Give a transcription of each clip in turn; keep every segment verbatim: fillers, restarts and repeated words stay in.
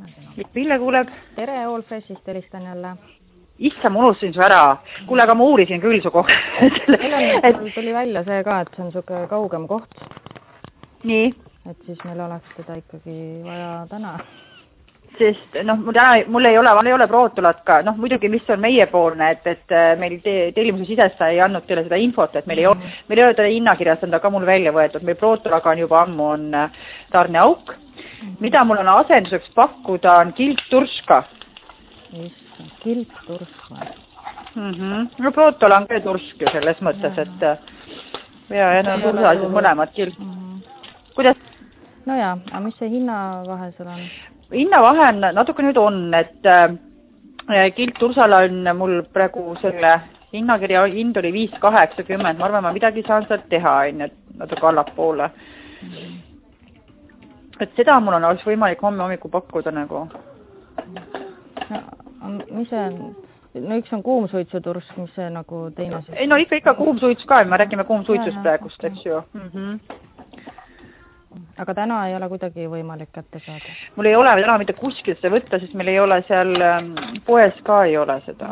Pille kuuleb. Tere, All Freshist helistan jälle. Issa, ma unustasin su ära. Kuule, aga ma uurisin küll su kohta. Meil on, tuli välja see ka, et see on suke kaugem koht. Nii. Et siis meil oleks teda ikkagi vaja täna. Sest noh, mul, täna, mul ei ole, mul ei ole prootulat ka, noh muidugi, mis on meie poolne, et, et meil te, tellimuse sidesta ei andnud teile seda infot, et meil ei ole, meil ei ole teda hinnakirjast, on ta ka mul välja võetud, meil prootulaga on juba ammu on tarneauk. Mida mul on asenduseks pakkuda, on kiltturska. Issa, kiltturska. Mm -hmm. No prootula on ka tursk ju selles mõttes, et ja, ja need on tursaasjad mõlemad kilt. Mm -hmm. Kuidas? No jaa, aga mis see hinnavahe seal on? Hinnavahe on natuke nüüd on, et äh, kilt tursala on mul praegu selle hinnakirja hind oli viis kaheksakümmend, ma arvan, ma midagi saan sealt teha, et natuke allapoole. Mm -hmm. Et seda mul on alles võimalik homme hommiku pakkuda nagu. No, mis see on? No üks on kuumsuitsutursk, mis see nagu teine siis? Ei no ikka, ikka kuumsuits ka, me räägime kuumsuitsust praegust, eks ju. Mm -hmm. Aga täna ei ole kuidagi võimalik kätte saada? Mul ei ole täna mitte kuskilt seda võtta, sest meil ei ole seal poes ka ei ole seda.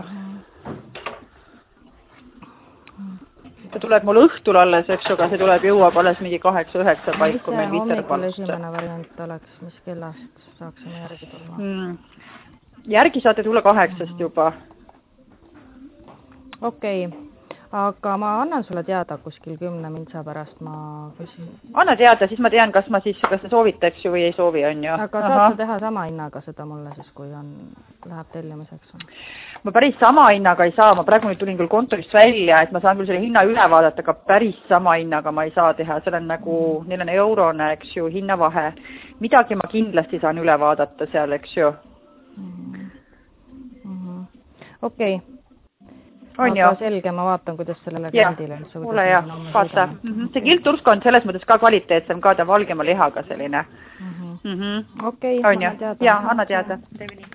Ta tuleb mul õhtul alles, eks ju, aga see tuleb jõuab alles mingi kaheksa üheksa paiku meil hommikul esimene variant oleks, mis kellast saaksime järgi tulla? Mm. Järgi saate tulla kaheksast juba. Okei. Okay. Aga ma annan sulle teada kuskil kümne mintsa pärast ma küsin. Anna teada, siis ma tean, kas ma siis, kas te soovite, eks ju, või ei soovi, on ju. Aga Aha. saad sa teha sama hinnaga seda mulle siis, kui on, läheb tellimiseks? Ma päris sama hinnaga ei saa, ma praegu nüüd tulin küll kontorist välja, et ma saan küll selle hinna üle vaadata, aga päris sama hinnaga ma ei saa teha, seal on nagu, mm. neil on eurone, eks ju, hinnavahe. Midagi ma kindlasti saan üle vaadata seal, eks ju. Mm. Mm-hmm. Okei. Okay. On aga ju. Selge, ma vaatan, kuidas sellele kliendile. Ole jah, vaata. Mm -hmm. See kilttursk on selles mõttes ka kvaliteetsem, ka ta valgema lihaga selline. Mm -hmm. Mm -hmm. Okei, okay, anna teada. Jaa, anna teada.